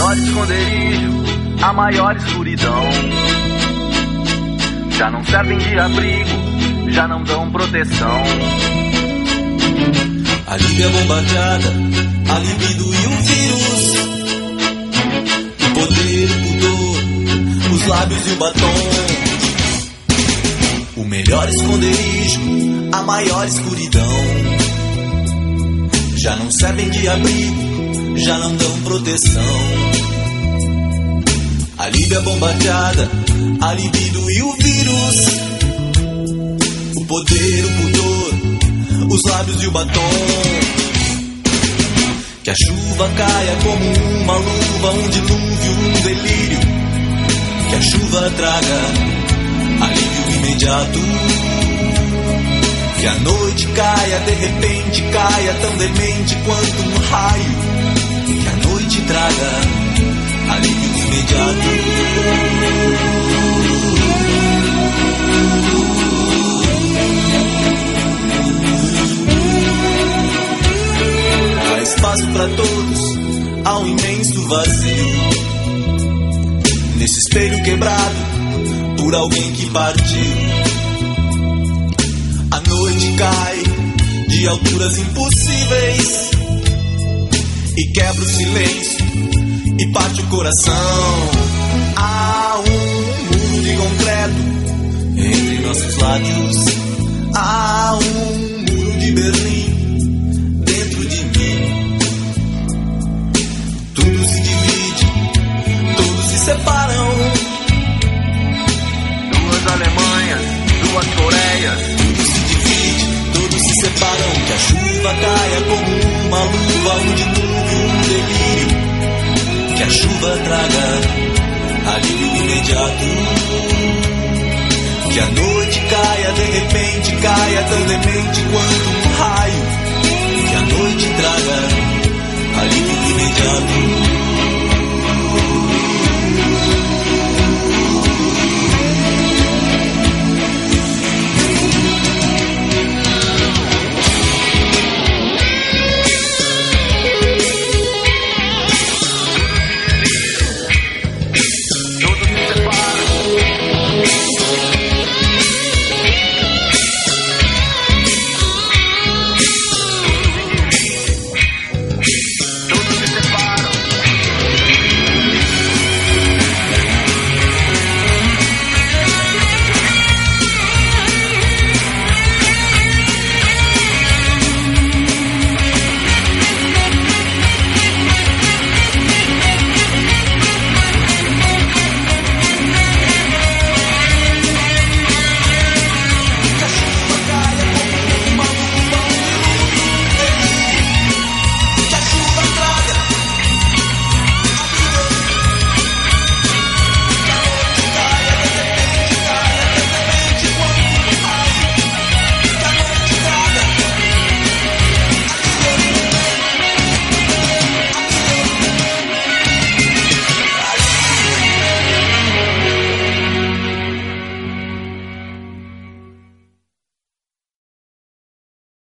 melhor esconderijo, a maior escuridão. Já não servem de abrigo, já não dão proteção. A Líbia bombardeada, a libido e o vírus, o poder, o pudor, os lábios e o batom. O melhor esconderijo, a maior escuridão. Já não servem de abrigo, já não dão proteção. A Líbia bombardeada, a libido e o vírus, o poder, o pudor, os lábios e o batom. Que a chuva caia como uma luva, um dilúvio, um delírio. Que a chuva traga alívio imediato. Que a noite caia, de repente caia, tão demente quanto um raio. Que a noite traga alívio imediato. Há espaço para todos, há um imenso vazio. Nesse espelho quebrado por alguém que partiu. A noite cai de alturas impossíveis e quebra o silêncio e parte o coração. Há um muro de concreto entre nossos lábios. Há um muro de Berlim dentro de mim. Tudo se divide, todos se separam. Duas Alemanhas, duas Coreias. Todos se separam, que a chuva caia como uma luva, um dilúvio, um delírio. Que a chuva traga alívio imediato. Que a noite caia, de repente caia, tão demente